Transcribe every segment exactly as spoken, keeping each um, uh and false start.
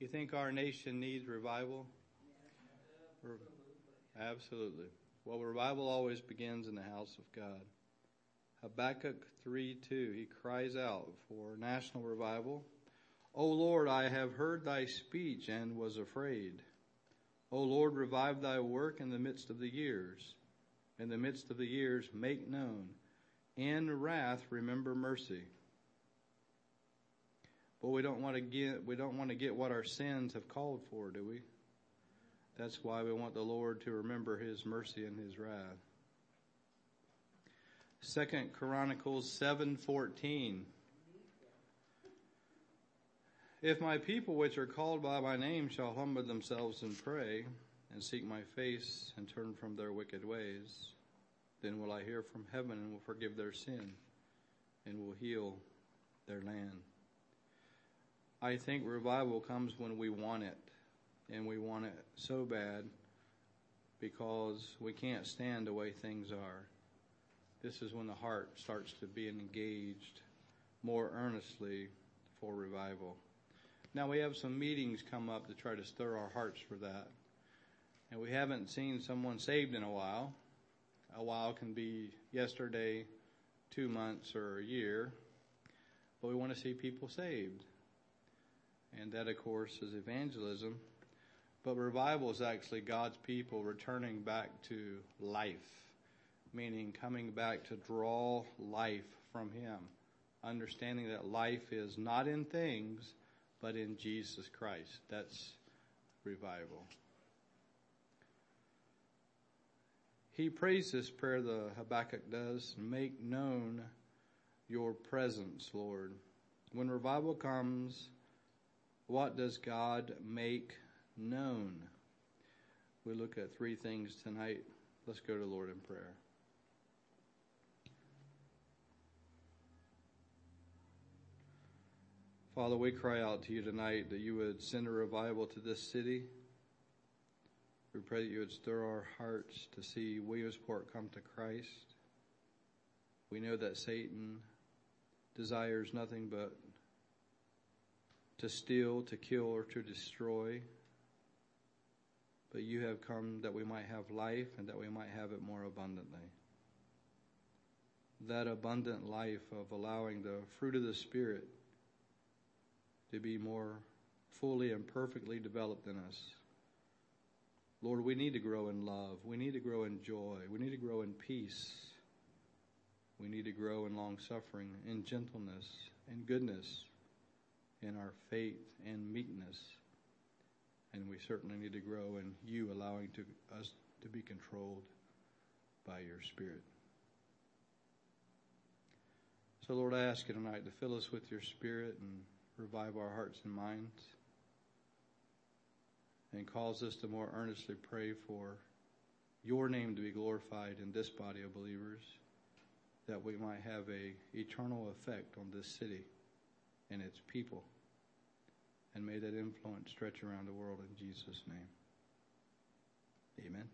You think our nation needs revival? Absolutely. Well, revival always begins in the house of God. Habakkuk three two, he cries out for national revival. O Lord, I have heard thy speech and was afraid. O Lord, revive thy work in the midst of the years. In the midst of the years, make known. In wrath, remember mercy. But we don't want to get, we don't want to get what our sins have called for, do we? That's why we want the Lord to remember his mercy and his wrath. Second Chronicles seven fourteen. If my people which are called by my name shall humble themselves and pray, and seek my face, and turn from their wicked ways, then will I hear from heaven and will forgive their sin, and will heal their land. I think revival comes when we want it, and we want it so bad because we can't stand the way things are. This is when the heart starts to be engaged more earnestly for revival. Now we have some meetings come up to try to stir our hearts for that. And we haven't seen someone saved in a while. A while can be yesterday, two months, or a year. But we want to see people saved. And that, of course, is evangelism. But revival is actually God's people returning back to life, meaning coming back to draw life from him, understanding that life is not in things, but in Jesus Christ. That's revival. He prays this prayer, the Habakkuk does, make known your presence, Lord. When revival comes, what does God make known? We look at three things tonight. Let's go to the Lord in prayer. Father, we cry out to you tonight that you would send a revival to this city. We pray that you would stir our hearts to see Williamsport come to Christ. We know that Satan desires nothing but to steal, to kill, or to destroy. But you have come that we might have life and that we might have it more abundantly. That abundant life of allowing the fruit of the Spirit to be more fully and perfectly developed in us. Lord, we need to grow in love. We need to grow in joy. We need to grow in peace. We need to grow in long suffering, in gentleness, in goodness, in our faith and meekness. And we certainly need to grow in you allowing to, us to be controlled by your Spirit. So Lord, I ask you tonight to fill us with your Spirit and revive our hearts and minds, and cause us to more earnestly pray for your name to be glorified in this body of believers, that we might have a eternal effect on this city and its people. And may that influence stretch around the world in Jesus' name. Amen.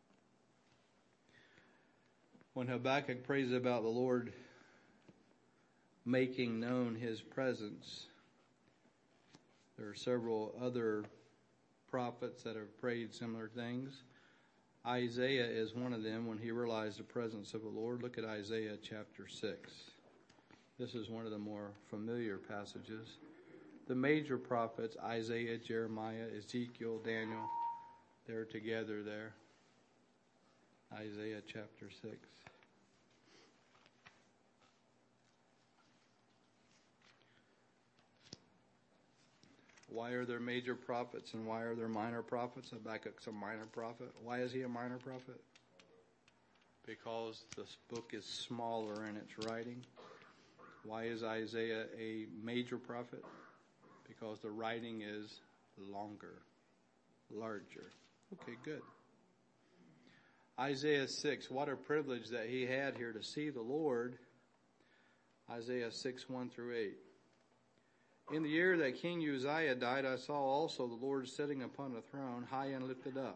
When Habakkuk prays about the Lord making known his presence, there are several other prophets that have prayed similar things. Isaiah is one of them when he realized the presence of the Lord. Look at Isaiah chapter six. This is one of the more familiar passages. The major prophets, Isaiah, Jeremiah, Ezekiel, Daniel, they're together there. Isaiah chapter six. Why are there major prophets and why are there minor prophets? Habakkuk's a minor prophet. Why is he a minor prophet? Because this book is smaller in its writing. Why is Isaiah a major prophet? Because the writing is longer, larger. Okay, good. Isaiah six, what a privilege that he had here to see the Lord. Isaiah six, one through eight. In the year that King Uzziah died, I saw also the Lord sitting upon a throne, high and lifted up.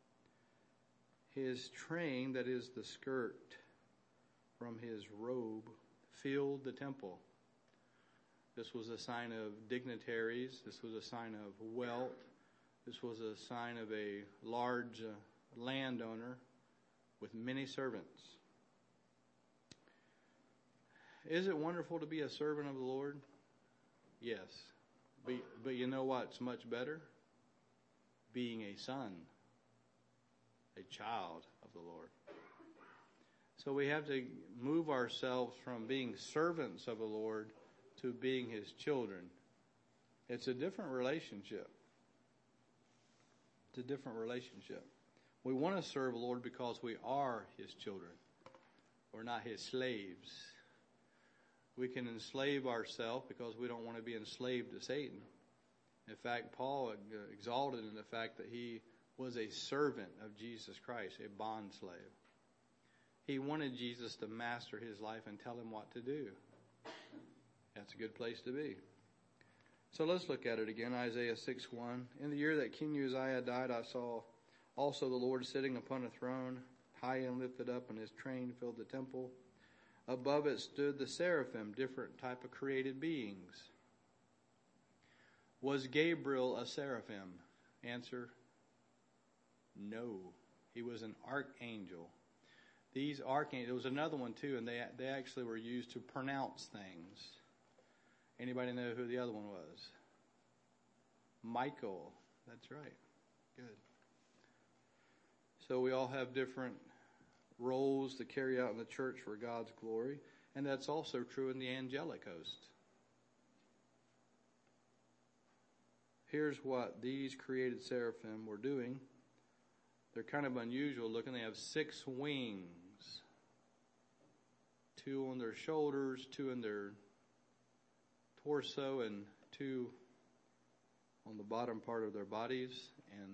His train, that is the skirt from his robe, filled the temple. This was a sign of dignitaries. This was a sign of wealth. This was a sign of a large uh, landowner with many servants. Is it wonderful to be a servant of the Lord? Yes. But, but you know what's much better? Being a son, a child of the Lord. So we have to move ourselves from being servants of the Lord to being His children. It's a different relationship. It's a different relationship. We want to serve the Lord because we are His children. We're not His slaves. We can enslave ourselves because we don't want to be enslaved to Satan. In fact, Paul exalted in the fact that he was a servant of Jesus Christ, a bond slave. He wanted Jesus to master his life and tell him what to do. That's a good place to be. So let's look at it again. Isaiah six one. In the year that King Uzziah died, I saw also the Lord sitting upon a throne, high and lifted up, and his train filled the temple. Above it stood the seraphim, different type of created beings. Was Gabriel a seraphim? Answer, no. He was an archangel. These archangels, there was another one too, and they they actually were used to pronounce things. Anybody know who the other one was? Michael. That's right. Good. So we all have different roles to carry out in the church for God's glory, and that's also true in the angelic host. Here's what these created seraphim were doing. They're kind of unusual looking. They have six wings. Two on their shoulders, two in their torso, and two on the bottom part of their bodies. And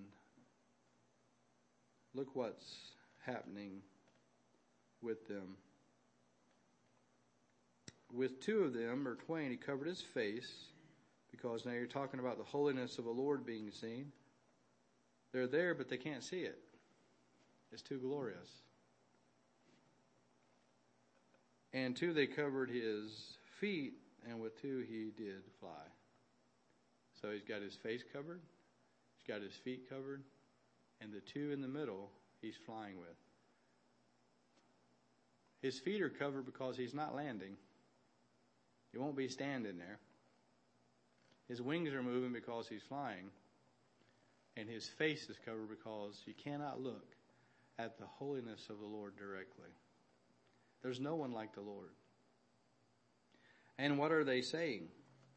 look what's happening with them. With two of them, or twain, he covered his face, because now you're talking about the holiness of the Lord being seen. They're there, but they can't see it. It's too glorious. And two, they covered his feet, and with two, he did fly. So he's got his face covered, he's got his feet covered, and the two in the middle, he's flying with. His feet are covered because he's not landing. He won't be standing there. His wings are moving because he's flying. And his face is covered because you cannot look at the holiness of the Lord directly. There's no one like the Lord. And what are they saying?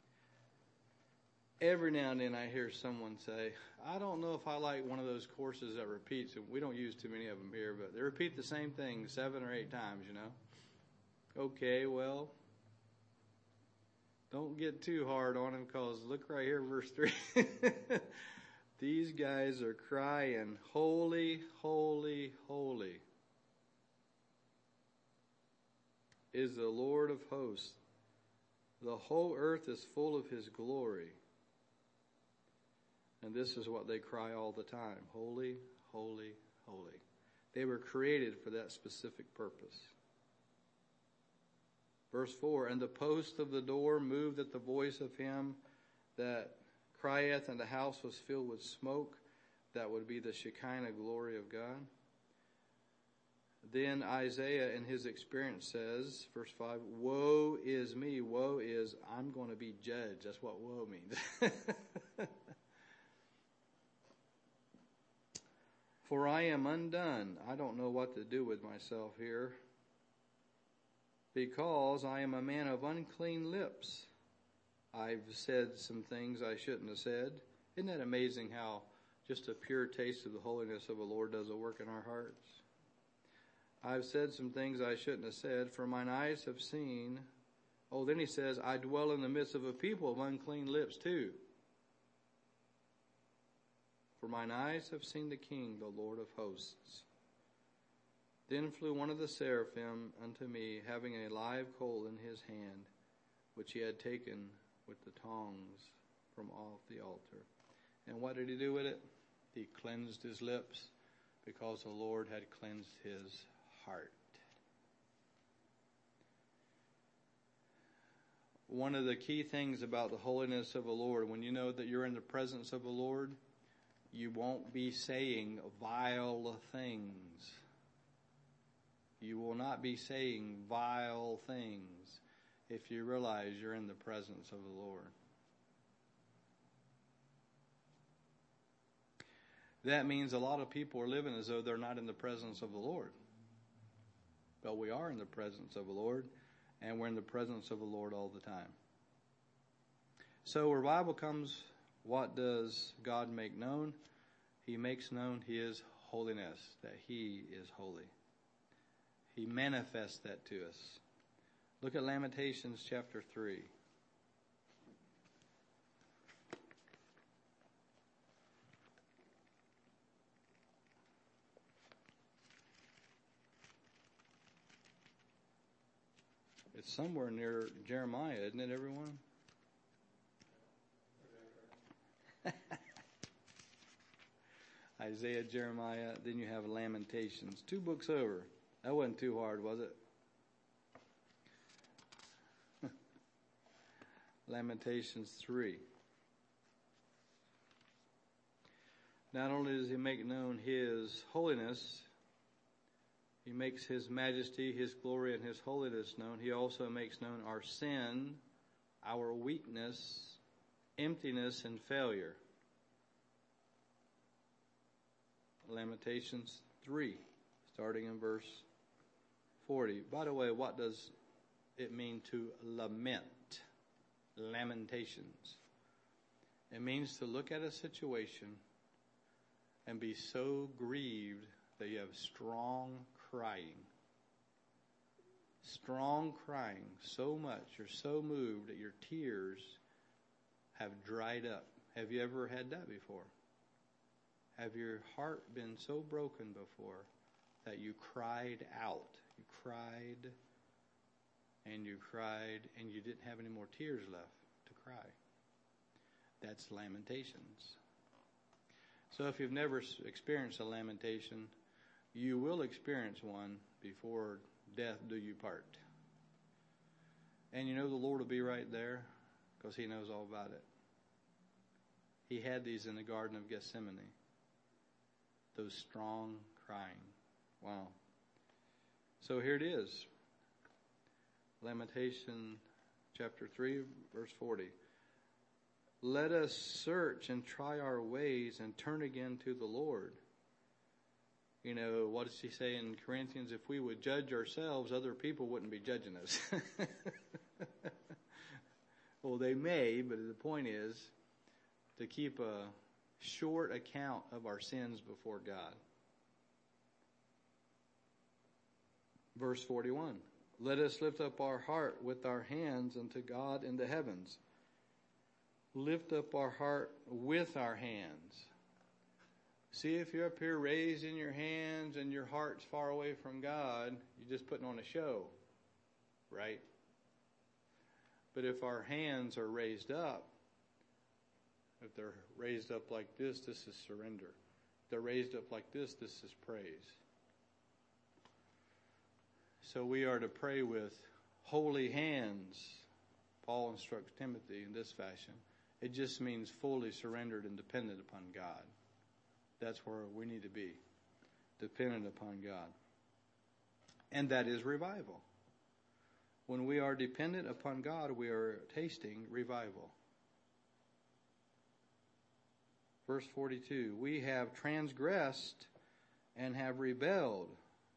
Every now and then I hear someone say, I don't know if I like one of those courses that repeats, and we don't use too many of them here, but they repeat the same thing seven or eight times, you know. Okay, well, don't get too hard on them, because look right here, verse three. These guys are crying, holy, holy, holy is the Lord of hosts. The whole earth is full of his glory. And this is what they cry all the time. Holy, holy, holy. They were created for that specific purpose. Verse four, and the post of the door moved at the voice of him that crieth, and the house was filled with smoke. That would be the Shekinah glory of God. Then Isaiah in his experience says, verse five, woe is me. Woe is, I'm going to be judged. That's what woe means. For I am undone. I don't know what to do with myself here, because I am a man of unclean lips. I've said some things I shouldn't have said. Isn't that amazing how just a pure taste of the holiness of the Lord does a work in our hearts? I've said some things I shouldn't have said, for mine eyes have seen. Oh, then he says, I dwell in the midst of a people of unclean lips too. For mine eyes have seen the King, the Lord of hosts. Then flew one of the seraphim unto me, having a live coal in his hand, which he had taken with the tongs from off the altar. And what did he do with it? He cleansed his lips, because the Lord had cleansed his heart. one of the key things about the holiness of the Lord, when you know that you're in the presence of the Lord, you won't be saying vile things. You will not be saying vile things if you realize you're in the presence of the Lord. That means a lot of people are living as though they're not in the presence of the Lord. But we are in the presence of the Lord, and we're in the presence of the Lord all the time. So revival comes, what does God make known? He makes known His holiness, that He is holy. He manifests that to us. Look at Lamentations chapter three. It's somewhere near Jeremiah, isn't it, everyone? Isaiah, Jeremiah, then you have Lamentations. Two books over. That wasn't too hard, was it? Lamentations three. Not only does He make known His holiness, He makes His majesty, His glory, and His holiness known. He also makes known our sin, our weakness, emptiness, and failure. Lamentations three, starting in verse forty. By the way, what does it mean to lament? Lamentations. It means to look at a situation and be so grieved that you have strong crying. Strong crying so much, you're so moved that your tears have dried up. Have you ever had that before? Have your heart been so broken before that you cried out? You cried and you cried and you didn't have any more tears left to cry. That's lamentations. So if you've never experienced a lamentation, you will experience one before death do you part. And you know the Lord will be right there because He knows all about it. He had these in the Garden of Gethsemane. Those strong crying. Wow. So here it is. Lamentation chapter three, verse forty. Let us search and try our ways and turn again to the Lord. You know, what does he say in Corinthians? If we would judge ourselves, other people wouldn't be judging us. Well, they may, but the point is to keep a short account of our sins before God. Verse forty-one. Let us lift up our heart with our hands unto God in the heavens. Lift up our heart with our hands. See, if you're up here raising your hands and your heart's far away from God, you're just putting on a show, right? But if our hands are raised up, if they're raised up like this, this is surrender. If they're raised up like this, this is praise. So we are to pray with holy hands. Paul instructs Timothy in this fashion. It just means fully surrendered and dependent upon God. That's where we need to be, dependent upon God. And that is revival. When we are dependent upon God, we are tasting revival. Verse forty-two, we have transgressed and have rebelled.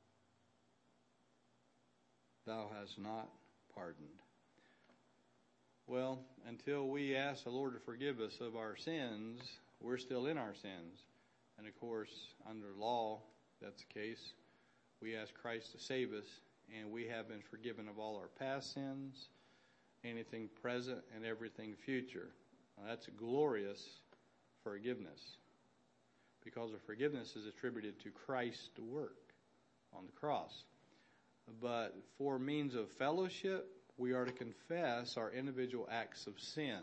Thou hast not pardoned. Well, until we ask the Lord to forgive us of our sins, we're still in our sins. And of course, under law, that's the case. We ask Christ to save us, and we have been forgiven of all our past sins, anything present, and everything future. Now, that's a glorious forgiveness, because the forgiveness is attributed to Christ's work on the cross. But for means of fellowship, we are to confess our individual acts of sin.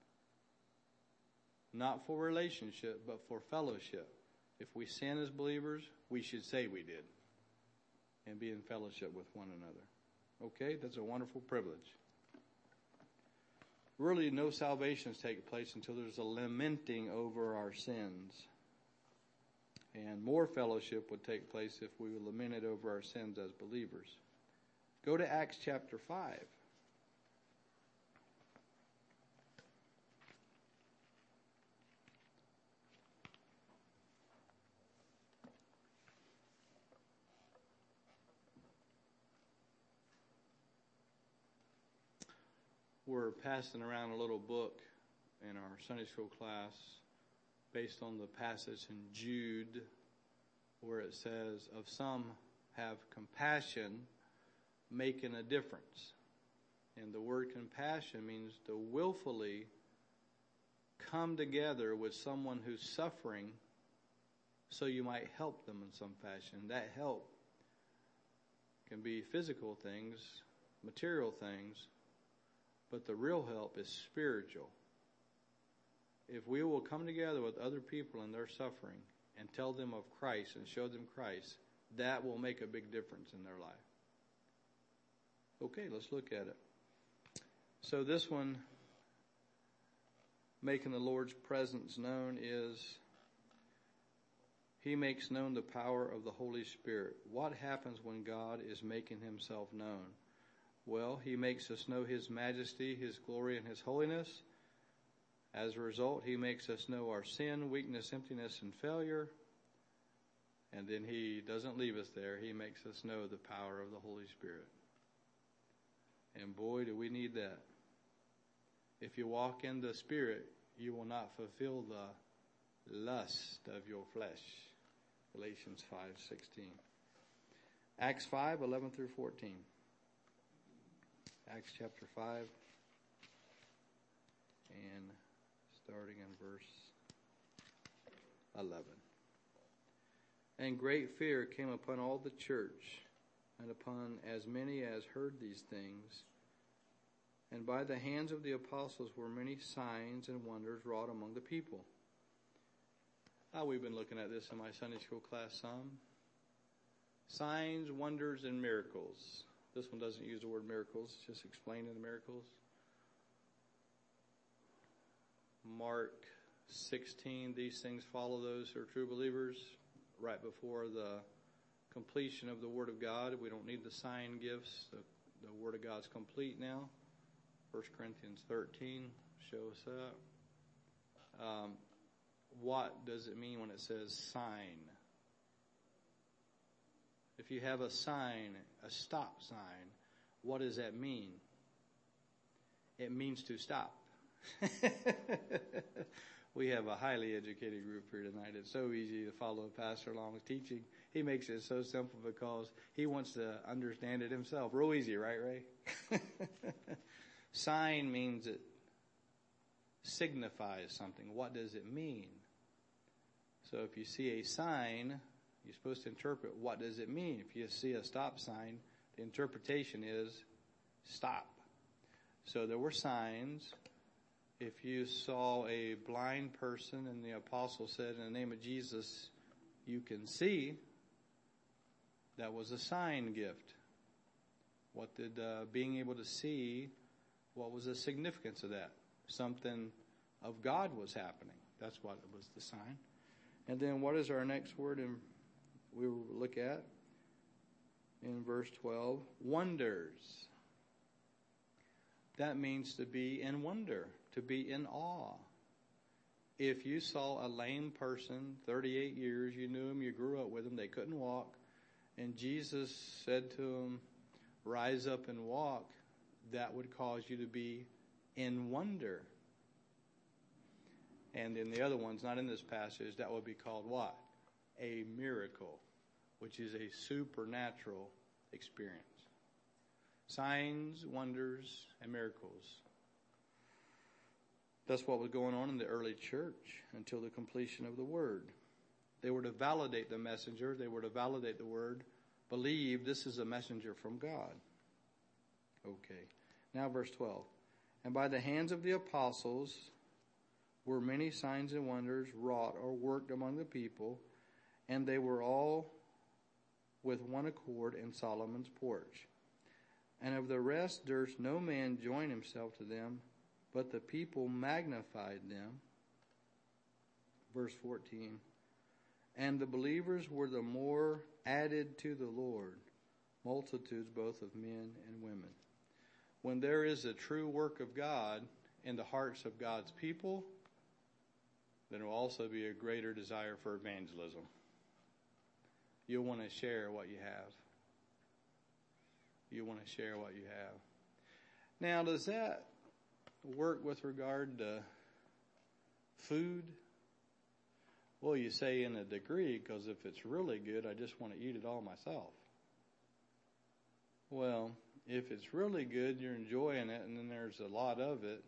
Not for relationship, but for fellowship. If we sin as believers, we should say we did and be in fellowship with one another. Okay? That's a wonderful privilege. really no salvations take place until there's a lamenting over our sins. And more fellowship would take place if we lamented over our sins as believers. Go to Acts chapter five. We're passing around a little book in our Sunday school class based on the passage in Jude where it says, of some have compassion, making a difference. And the word compassion means to willfully come together with someone who's suffering so you might help them in some fashion. That help can be physical things, material things, but the real help is spiritual. If we will come together with other people in their suffering and tell them of Christ and show them Christ, that will make a big difference in their life. Okay, let's look at it. So this one, making the Lord's presence known, is He makes known the power of the Holy Spirit. What happens when God is making Himself known? Well, He makes us know His majesty, His glory, and His holiness. As a result, He makes us know our sin, weakness, emptiness, and failure. And then He doesn't leave us there. He makes us know the power of the Holy Spirit. And boy, do we need that. If you walk in the Spirit, you will not fulfill the lust of your flesh. Galatians five sixteen. Acts five eleven through fourteen. Acts chapter five, and starting in verse eleven. And great fear came upon all the church, and upon as many as heard these things. And by the hands of the apostles were many signs and wonders wrought among the people. Ah, we've been looking at this in my Sunday school class some. Signs, wonders, and miracles. This one doesn't use the word miracles, just explaining the miracles. Mark sixteen, these things follow those who are true believers. Right before the completion of the Word of God, we don't need the sign gifts. The, the Word of God's complete now. First Corinthians thirteen shows that. Um, what does it mean when it says sign? If you have a sign, a stop sign, what does that mean? It means to stop. We have a highly educated group here tonight. It's so easy to follow a pastor along with teaching. He makes it so simple because he wants to understand it himself. Real easy, right, Ray? Sign means it signifies something. What does it mean? So if you see a sign, you're supposed to interpret what does it mean. If you see a stop sign, the interpretation is stop. So there were signs. If you saw a blind person and the apostle said, in the name of Jesus, you can see, that was a sign gift. What did uh, being able to see, what was the significance of that? Something of God was happening. That's what was the sign. And then what is our next word in, we will look at in verse twelve? Wonders. That means to be in wonder, to be in awe. If you saw a lame person, thirty-eight years, you knew him, you grew up with him, they couldn't walk, and Jesus said to him, rise up and walk, that would cause you to be in wonder. And in the other ones, not in this passage, that would be called what? A miracle, which is a supernatural experience. Signs, wonders, and miracles. That's what was going on in the early church until the completion of the word. They were to validate the messenger. They were to validate the word. Believe this is a messenger from God. Okay. Now verse twelve. And by the hands of the apostles were many signs and wonders wrought or worked among the people, and they were all with one accord in Solomon's porch. And of the rest durst no man join himself to them, But the people magnified them. Verse fourteen. And the believers were the more added to the Lord, multitudes both of men and women. When there is a true work of God in the hearts of God's people, then there will also be a greater desire for evangelism. You'll want to share what you have. You want to share what you have. Now, does that work with regard to food? Well, you say in a degree, because if it's really good, I just want to eat it all myself. Well, if it's really good, you're enjoying it, and then there's a lot of it,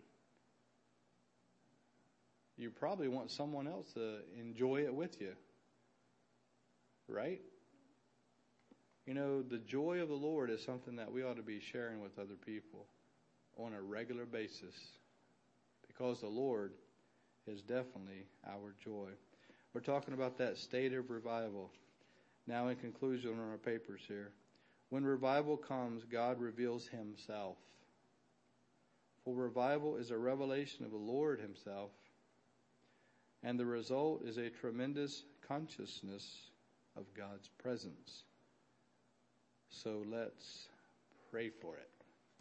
you probably want someone else to enjoy it with you. Right? You know, the joy of the Lord is something that we ought to be sharing with other people on a regular basis, because the Lord is definitely our joy. We're talking about that state of revival. Now, in conclusion on our papers here. When revival comes, God reveals himself. For revival is a revelation of the Lord himself. And the result is a tremendous consciousness of God's presence. So let's pray for it.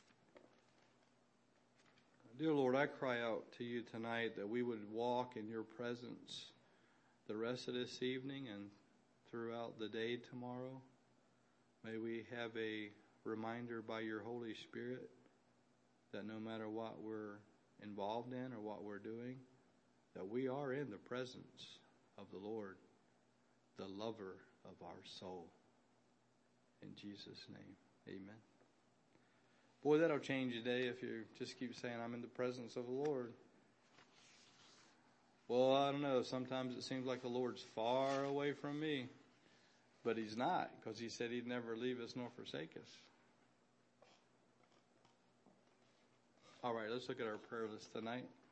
Dear Lord, I cry out to you tonight that we would walk in your presence the rest of this evening and throughout the day tomorrow. May we have a reminder by your Holy Spirit that no matter what we're involved in or what we're doing, that we are in the presence of the Lord, the lover of our soul. In Jesus' name, amen. Boy, that'll change your day if you just keep saying, I'm in the presence of the Lord. Well, I don't know. Sometimes it seems like the Lord's far away from me. But he's not, because he said he'd never leave us nor forsake us. All right, let's look at our prayer list tonight.